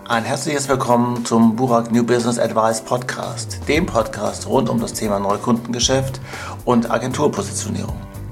Ein herzliches Willkommen zum Burak New Business Advice Podcast, dem Podcast rund um das Thema Neukundengeschäft und Agenturpositionierung.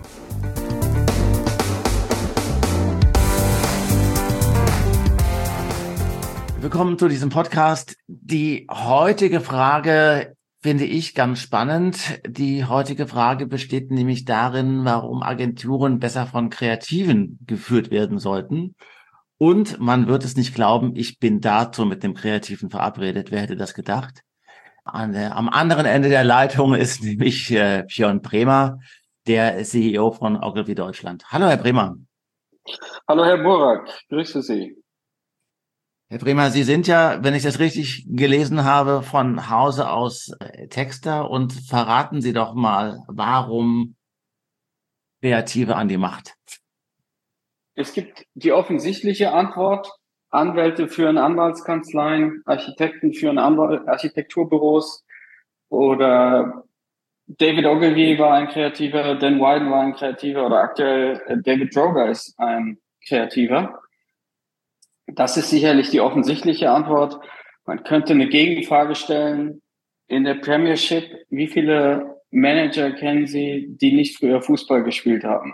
Willkommen zu diesem Podcast. Die heutige Frage finde ich ganz spannend. Die heutige Frage besteht nämlich darin, warum Agenturen besser von Kreativen geführt werden sollten. Und man wird es nicht glauben, ich bin dazu mit dem Kreativen verabredet. Wer hätte das gedacht? Am anderen Ende der Leitung ist nämlich Björn Bremer, der CEO von Ogilvy Deutschland. Hallo, Herr Bremer. Hallo, Herr Burak. Grüße Sie. Herr Bremer, Sie sind ja, wenn ich das richtig gelesen habe, von Hause aus Texter, und verraten Sie doch mal, warum Kreative an die Macht? Es gibt die offensichtliche Antwort. Anwälte führen Anwaltskanzleien, Architekten führen Architekturbüros oder David Ogilvy war ein Kreativer, Dan Wieden war ein Kreativer oder aktuell David Droga ist ein Kreativer. Das ist sicherlich die offensichtliche Antwort. Man könnte eine Gegenfrage stellen. In der Premiership, wie viele Manager kennen Sie, die nicht früher Fußball gespielt haben?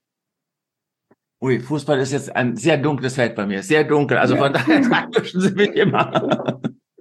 Ui, Fußball ist jetzt ein sehr dunkles Feld bei mir. Sehr dunkel. Also von daher erwischen Sie mich immer.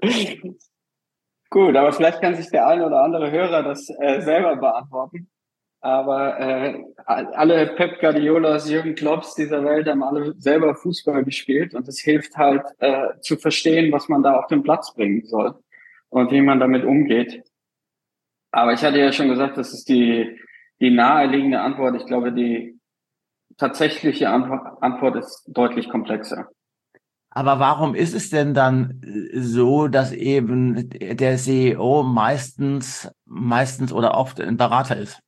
Gut, aber vielleicht kann sich der eine oder andere Hörer das selber beantworten. Aber alle Pep Guardiolas, Jürgen Klopps dieser Welt haben alle selber Fußball gespielt, und es hilft halt zu verstehen, was man da auf den Platz bringen soll und wie man damit umgeht. Aber ich hatte ja schon gesagt, das ist die naheliegende Antwort. Ich glaube, die tatsächliche Antwort ist deutlich komplexer. Aber warum ist es denn dann so, dass eben der CEO meistens oder oft ein Berater ist?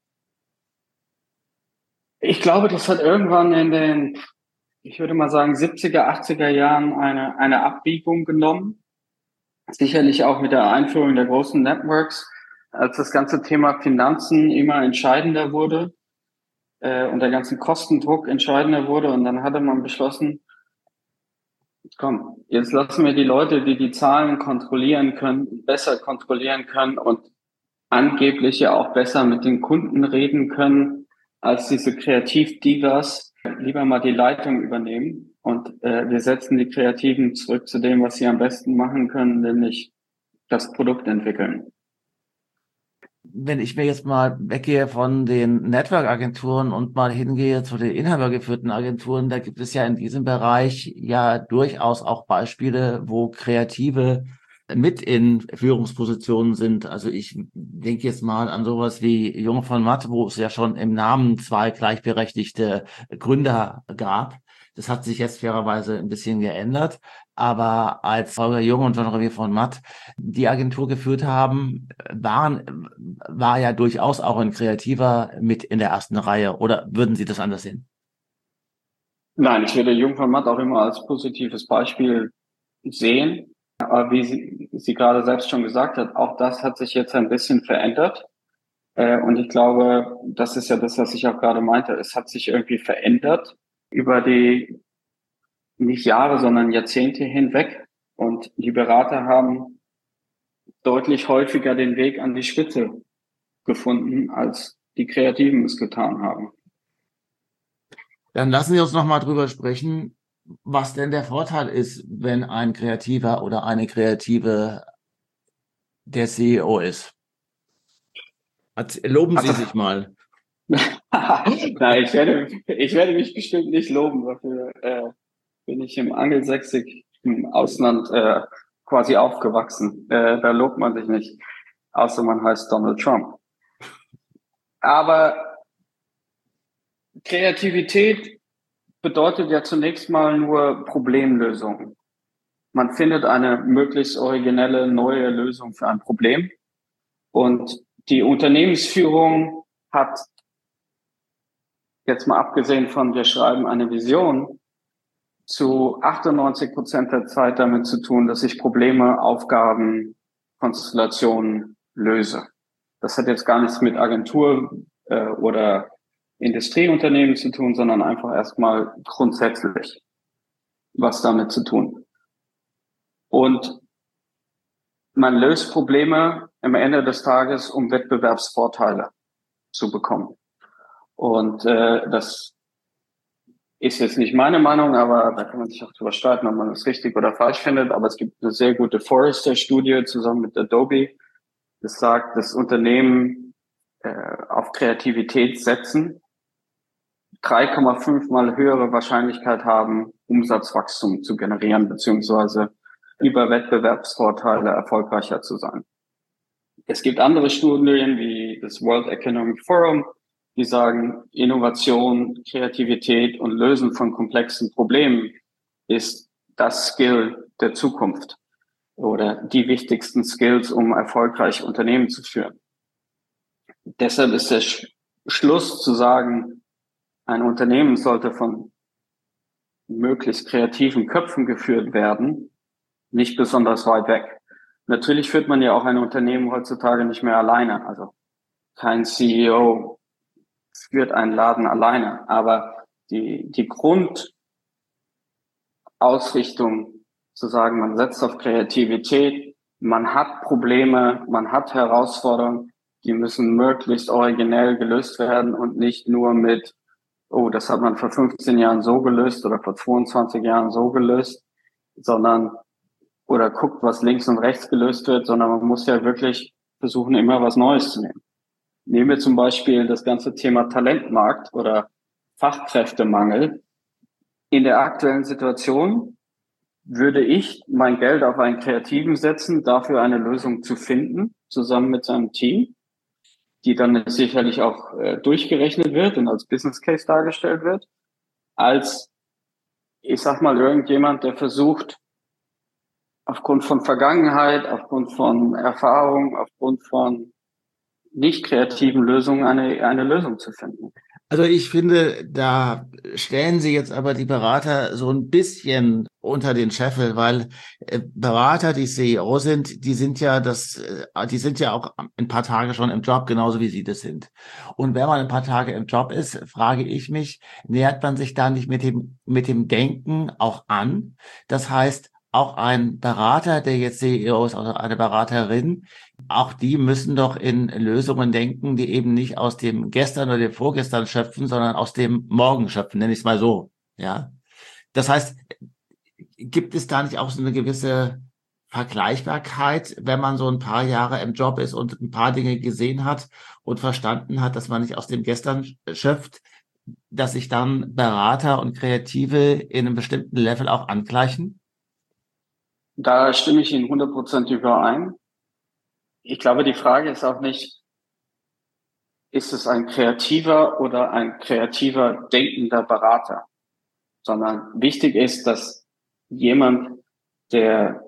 Ich glaube, das hat irgendwann in den, ich würde mal sagen, 70er, 80er Jahren eine Abbiegung genommen. Sicherlich auch mit der Einführung der großen Networks, als das ganze Thema Finanzen immer entscheidender wurde und der ganze Kostendruck entscheidender wurde. Und dann hatte man beschlossen, komm, jetzt lassen wir die Leute, die die Zahlen kontrollieren können, besser kontrollieren können und angeblich ja auch besser mit den Kunden reden können, als diese Kreativ-Divas, lieber mal die Leitung übernehmen. Und wir setzen die Kreativen zurück zu dem, was sie am besten machen können, nämlich das Produkt entwickeln. Wenn ich mir jetzt mal weggehe von den Network-Agenturen und mal hingehe zu den inhabergeführten Agenturen, da gibt es ja in diesem Bereich ja durchaus auch Beispiele, wo Kreative mit in Führungspositionen sind. Also ich denke jetzt mal an sowas wie Jung von Matt, wo es ja schon im Namen zwei gleichberechtigte Gründer gab. Das hat sich jetzt fairerweise ein bisschen geändert. Aber als Holger Jung und Jean-René von Matt die Agentur geführt haben, war ja durchaus auch ein Kreativer mit in der ersten Reihe. Oder würden Sie das anders sehen? Nein, ich würde Jung von Matt auch immer als positives Beispiel sehen. Aber wie sie gerade selbst schon gesagt hat, auch das hat sich jetzt ein bisschen verändert. Und ich glaube, das ist ja das, was ich auch gerade meinte. Es hat sich irgendwie verändert über die nicht Jahre, sondern Jahrzehnte hinweg. Und die Berater haben deutlich häufiger den Weg an die Spitze gefunden, als die Kreativen es getan haben. Dann lassen Sie uns noch mal drüber sprechen, was denn der Vorteil ist, wenn ein Kreativer oder eine Kreative der CEO ist. Loben Sie sich mal. Nein, ich werde mich bestimmt nicht loben. Dafür bin ich im angelsächsischen Ausland quasi aufgewachsen. Da lobt man sich nicht, außer man heißt Donald Trump. Aber Kreativität bedeutet ja zunächst mal nur Problemlösung. Man findet eine möglichst originelle neue Lösung für ein Problem. Und die Unternehmensführung hat, jetzt mal abgesehen von wir schreiben eine Vision, zu 98% der Zeit damit zu tun, dass ich Probleme, Aufgaben, Konstellationen löse. Das hat jetzt gar nichts mit Agentur oder Industrieunternehmen zu tun, sondern einfach erstmal grundsätzlich was damit zu tun. Und man löst Probleme am Ende des Tages, um Wettbewerbsvorteile zu bekommen. Und das ist jetzt nicht meine Meinung, aber da kann man sich auch drüber streiten, ob man das richtig oder falsch findet. Aber es gibt eine sehr gute Forrester-Studie zusammen mit Adobe, das sagt, dass Unternehmen auf Kreativität setzen, 3,5 mal höhere Wahrscheinlichkeit haben, Umsatzwachstum zu generieren, beziehungsweise über Wettbewerbsvorteile erfolgreicher zu sein. Es gibt andere Studien wie das World Economic Forum, die sagen, Innovation, Kreativität und Lösen von komplexen Problemen ist das Skill der Zukunft oder die wichtigsten Skills, um erfolgreich Unternehmen zu führen. Deshalb ist der Schluss zu sagen, ein Unternehmen sollte von möglichst kreativen Köpfen geführt werden, nicht besonders weit weg. Natürlich führt man ja auch ein Unternehmen heutzutage nicht mehr alleine. Also kein CEO führt einen Laden alleine. Aber die Grundausrichtung zu sagen, man setzt auf Kreativität, man hat Probleme, man hat Herausforderungen, die müssen möglichst originell gelöst werden und nicht nur mit, oh, das hat man vor 15 Jahren so gelöst oder vor 22 Jahren so gelöst, sondern oder guckt, was links und rechts gelöst wird, sondern man muss ja wirklich versuchen, immer was Neues zu nehmen. Nehmen wir zum Beispiel das ganze Thema Talentmarkt oder Fachkräftemangel. In der aktuellen Situation würde ich mein Geld auf einen Kreativen setzen, dafür eine Lösung zu finden, zusammen mit seinem Team, die dann sicherlich auch durchgerechnet wird und als Business Case dargestellt wird, als, ich sag mal, irgendjemand, der versucht, aufgrund von Vergangenheit, aufgrund von Erfahrung, aufgrund von nicht kreativen Lösungen eine Lösung zu finden. Also ich finde, da stellen Sie jetzt aber die Berater so ein bisschen unter den Scheffel, weil Berater, die CEO sind, die sind ja auch ein paar Tage schon im Job, genauso wie Sie das sind. Und wenn man ein paar Tage im Job ist, frage ich mich, nähert man sich da nicht mit dem Denken auch an? Das heißt, auch ein Berater, der jetzt CEO ist, oder eine Beraterin, auch die müssen doch in Lösungen denken, die eben nicht aus dem Gestern oder dem Vorgestern schöpfen, sondern aus dem Morgen schöpfen, nenne ich es mal so. Ja. Das heißt, gibt es da nicht auch so eine gewisse Vergleichbarkeit, wenn man so ein paar Jahre im Job ist und ein paar Dinge gesehen hat und verstanden hat, dass man nicht aus dem Gestern schöpft, dass sich dann Berater und Kreative in einem bestimmten Level auch angleichen? Da stimme ich Ihnen 100% überein. Ich glaube, die Frage ist auch nicht, ist es ein kreativer oder ein kreativer denkender Berater, sondern wichtig ist, dass jemand, der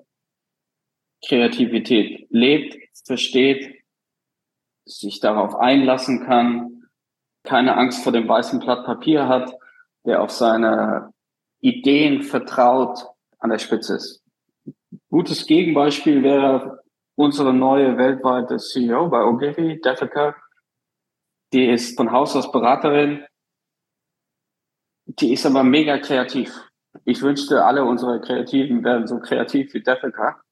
Kreativität lebt, versteht, sich darauf einlassen kann, keine Angst vor dem weißen Blatt Papier hat, der auf seine Ideen vertraut, an der Spitze ist. Gutes Gegenbeispiel wäre unsere neue weltweite CEO bei Ogilvy, Devika. Die ist von Haus aus Beraterin. Die ist aber mega kreativ. Ich wünschte, alle unsere Kreativen wären so kreativ wie Devika.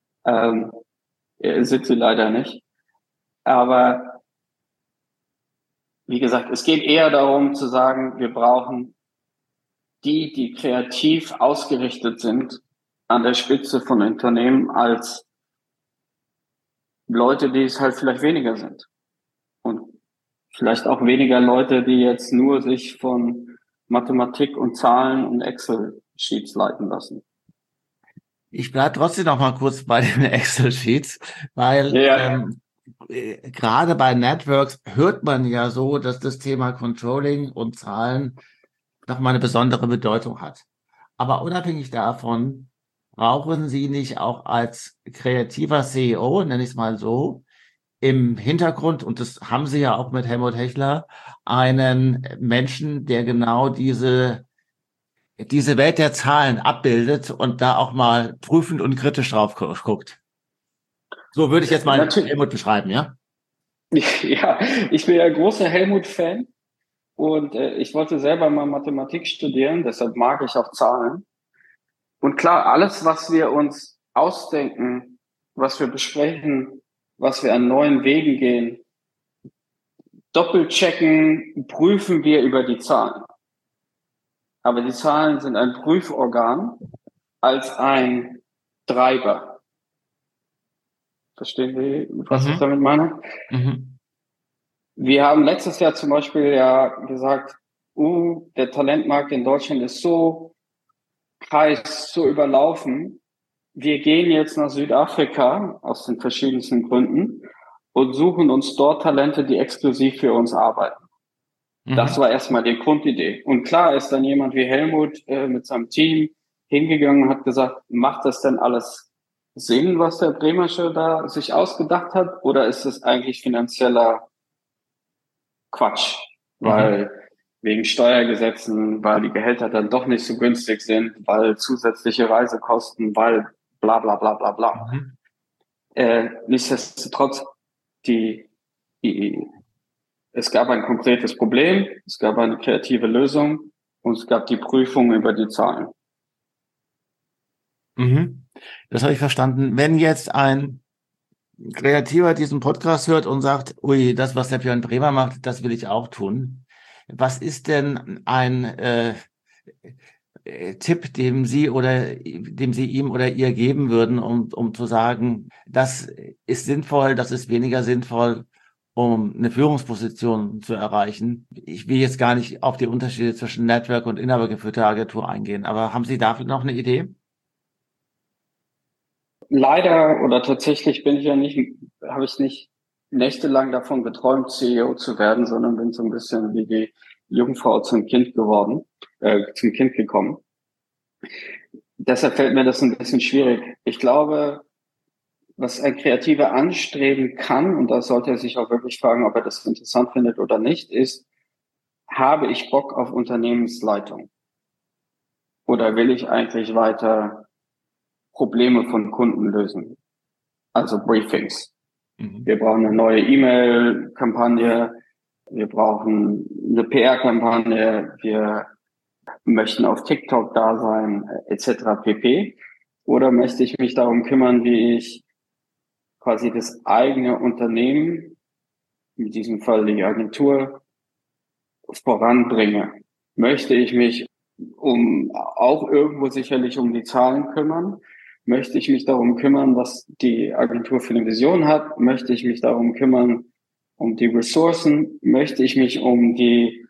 Sind sie leider nicht. Aber wie gesagt, es geht eher darum zu sagen, wir brauchen die kreativ ausgerichtet sind, an der Spitze von Unternehmen als Leute, die es halt vielleicht weniger sind. Und vielleicht auch weniger Leute, die jetzt nur sich von Mathematik und Zahlen und Excel-Sheets leiten lassen. Ich bleibe trotzdem noch mal kurz bei den Excel-Sheets, weil Ja. gerade bei Networks hört man ja so, dass das Thema Controlling und Zahlen noch mal eine besondere Bedeutung hat. Aber unabhängig davon brauchen Sie nicht auch als kreativer CEO, nenne ich es mal so, im Hintergrund, und das haben Sie ja auch mit Helmut Hechler, einen Menschen, der genau diese Welt der Zahlen abbildet und da auch mal prüfend und kritisch drauf guckt. So würde ich jetzt mal Natürlich. Helmut beschreiben, ja? Ja, ich bin ja großer Helmut-Fan und ich wollte selber mal Mathematik studieren, deshalb mag ich auch Zahlen. Und klar, alles, was wir uns ausdenken, was wir besprechen, was wir an neuen Wegen gehen, doppelchecken, prüfen wir über die Zahlen. Aber die Zahlen sind ein Prüforgan als ein Treiber. Verstehen Sie, was ich damit meine? Mhm. Wir haben letztes Jahr zum Beispiel ja gesagt, der Talentmarkt in Deutschland ist so heiß, so überlaufen. Wir gehen jetzt nach Südafrika aus den verschiedensten Gründen und suchen uns dort Talente, die exklusiv für uns arbeiten. Das war erstmal die Grundidee. Und klar ist dann jemand wie Helmut mit seinem Team hingegangen und hat gesagt, macht das denn alles Sinn, was der Bremersche da sich ausgedacht hat? Oder ist es eigentlich finanzieller Quatsch? Weil wegen Steuergesetzen, weil die Gehälter dann doch nicht so günstig sind, weil zusätzliche Reisekosten, weil bla bla bla bla bla. Nichtsdestotrotz, es gab ein konkretes Problem, es gab eine kreative Lösung und es gab die Prüfung über die Zahlen. Das habe ich verstanden. Wenn jetzt ein Kreativer diesen Podcast hört und sagt, ui, das, was der Björn Bremer macht, das will ich auch tun. Was ist denn ein Tipp, dem Sie ihm oder ihr geben würden, um zu sagen, das ist sinnvoll, das ist weniger sinnvoll, um eine Führungsposition zu erreichen? Ich will jetzt gar nicht auf die Unterschiede zwischen Network und inhabergeführter Agentur eingehen, aber haben Sie dafür noch eine Idee? Leider oder tatsächlich habe ich nicht nächtelang davon geträumt, CEO zu werden, sondern bin so ein bisschen wie die Jungfrau zum Kind gekommen. Deshalb fällt mir das ein bisschen schwierig. Ich glaube, was ein Kreativer anstreben kann, und da sollte er sich auch wirklich fragen, ob er das interessant findet oder nicht, ist, habe ich Bock auf Unternehmensleitung? Oder will ich eigentlich weiter Probleme von Kunden lösen? Also Briefings. Wir brauchen eine neue E-Mail-Kampagne. Wir brauchen eine PR-Kampagne. Wir möchten auf TikTok da sein, etc. pp. Oder möchte ich mich darum kümmern, wie ich quasi das eigene Unternehmen, in diesem Fall die Agentur, voranbringe? Möchte ich mich auch irgendwo sicherlich um die Zahlen kümmern? Möchte ich mich darum kümmern, was die Agentur für eine Vision hat? Möchte ich mich darum kümmern, um die Ressourcen? Möchte ich mich um die,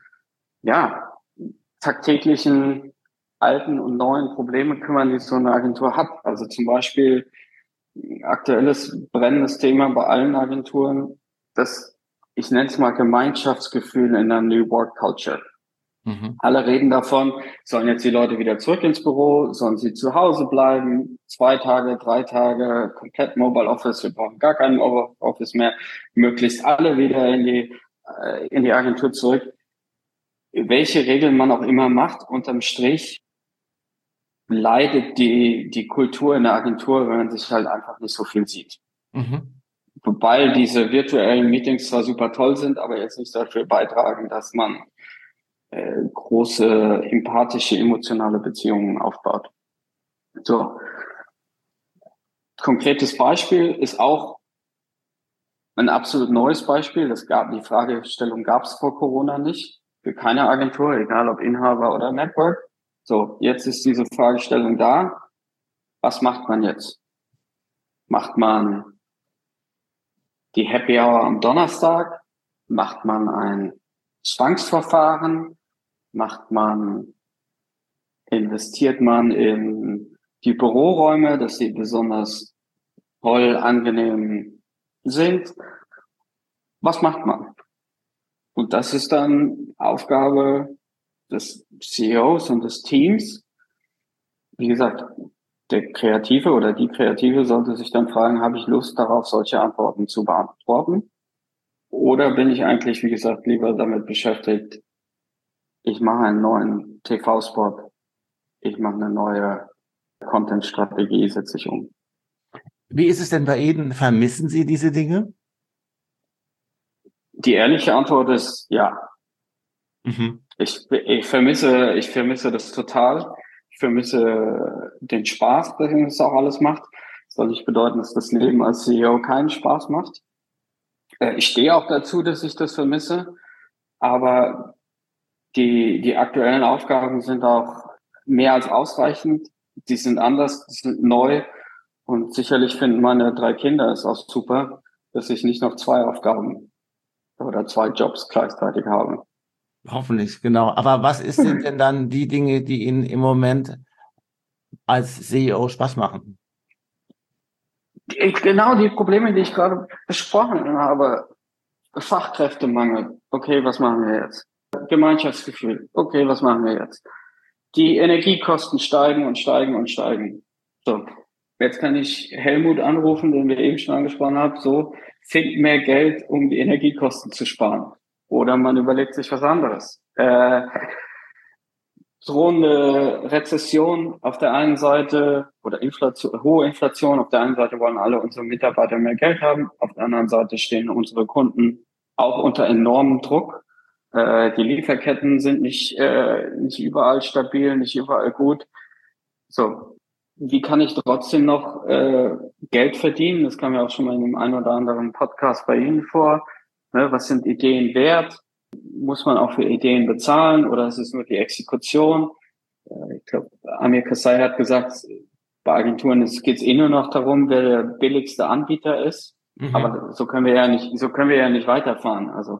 tagtäglichen alten und neuen Probleme kümmern, die so eine Agentur hat? Also zum Beispiel aktuelles brennendes Thema bei allen Agenturen, ich nenne es mal Gemeinschaftsgefühl in der New Work Culture. Alle reden davon, sollen jetzt die Leute wieder zurück ins Büro, sollen sie zu Hause bleiben, 2 Tage, 3 Tage, komplett Mobile Office, wir brauchen gar kein Mobile Office mehr, möglichst alle wieder in die Agentur zurück. Welche Regeln man auch immer macht, unterm Strich leidet die Kultur in der Agentur, wenn man sich halt einfach nicht so viel sieht. Wobei diese virtuellen Meetings zwar super toll sind, aber jetzt nicht dafür beitragen, dass man große, empathische, emotionale Beziehungen aufbaut. So. Konkretes Beispiel ist auch ein absolut neues Beispiel. Die Fragestellung gab es vor Corona nicht. Für keine Agentur, egal ob Inhaber oder Network. So, jetzt ist diese Fragestellung da. Was macht man jetzt? Macht man die Happy Hour am Donnerstag? Macht man ein Zwangsverfahren? Investiert man in die Büroräume, dass sie besonders toll, angenehm sind? Was macht man? Und das ist dann Aufgabe des CEOs und des Teams. Wie gesagt, der Kreative oder die Kreative sollte sich dann fragen, habe ich Lust darauf, solche Antworten zu beantworten? Oder bin ich eigentlich, wie gesagt, lieber damit beschäftigt, ich mache einen neuen TV-Spot, ich mache eine neue Content-Strategie, setze ich um. Wie ist es denn bei Ihnen? Vermissen Sie diese Dinge? Die ehrliche Antwort ist ja. Ich vermisse das total. Ich vermisse den Spaß, den es auch alles macht. Soll nicht bedeuten, dass das Leben als CEO keinen Spaß macht. Ich stehe auch dazu, dass ich das vermisse, aber die aktuellen Aufgaben sind auch mehr als ausreichend. Die sind anders, die sind neu und sicherlich finden meine 3 Kinder es auch super, dass ich nicht noch 2 Aufgaben oder 2 Jobs gleichzeitig habe. Hoffentlich, genau. Aber was sind denn dann die Dinge, die Ihnen im Moment als CEO Spaß machen? Genau die Probleme, die ich gerade besprochen habe. Fachkräftemangel. Okay, was machen wir jetzt? Gemeinschaftsgefühl. Okay, was machen wir jetzt? Die Energiekosten steigen und steigen und steigen. So, jetzt kann ich Helmut anrufen, den wir eben schon angesprochen haben. So, find mehr Geld, um die Energiekosten zu sparen. Oder man überlegt sich was anderes. Drohende Rezession auf der einen Seite oder Inflation, hohe Inflation. Auf der einen Seite wollen alle unsere Mitarbeiter mehr Geld haben. Auf der anderen Seite stehen unsere Kunden auch unter enormem Druck. Die Lieferketten sind nicht überall stabil, nicht überall gut. So, wie kann ich trotzdem noch Geld verdienen? Das kam ja auch schon mal in dem einen oder anderen Podcast bei Ihnen vor. Ne, was sind Ideen wert? Muss man auch für Ideen bezahlen oder ist es nur die Exekution? Ich glaube, Amir Kassai hat gesagt, bei Agenturen geht es nur noch darum, wer der billigste Anbieter ist. Mhm. Aber so können wir ja nicht weiterfahren. Also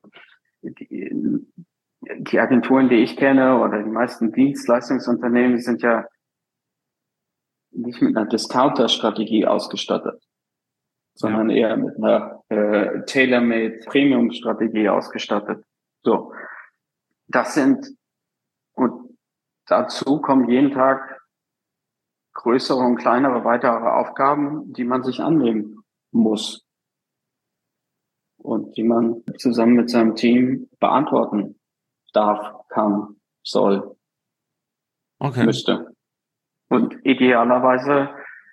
die Agenturen, die ich kenne oder die meisten Dienstleistungsunternehmen sind ja nicht mit einer Discounter-Strategie ausgestattet, sondern eher mit einer tailor-made Premium-Strategie ausgestattet. So, und dazu kommen jeden Tag größere und kleinere weitere Aufgaben, die man sich annehmen muss und die man zusammen mit seinem Team beantworten darf, kann, soll, müsste. Und idealerweise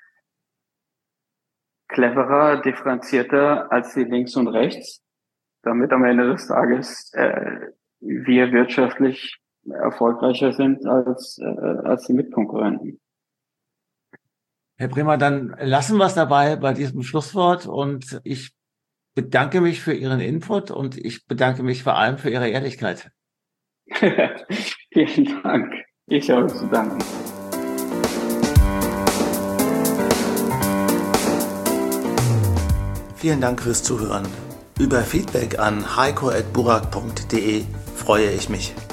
cleverer, differenzierter als die links und rechts, damit am Ende des Tages wir wirtschaftlich erfolgreicher sind als die Mitkonkurrenten. Herr Bremer, dann lassen wir es dabei bei diesem Schlusswort und ich bedanke mich für Ihren Input und ich bedanke mich vor allem für Ihre Ehrlichkeit. Vielen Dank. Ich habe zu danken. Vielen Dank fürs Zuhören. Über Feedback an heiko@burak.de freue ich mich.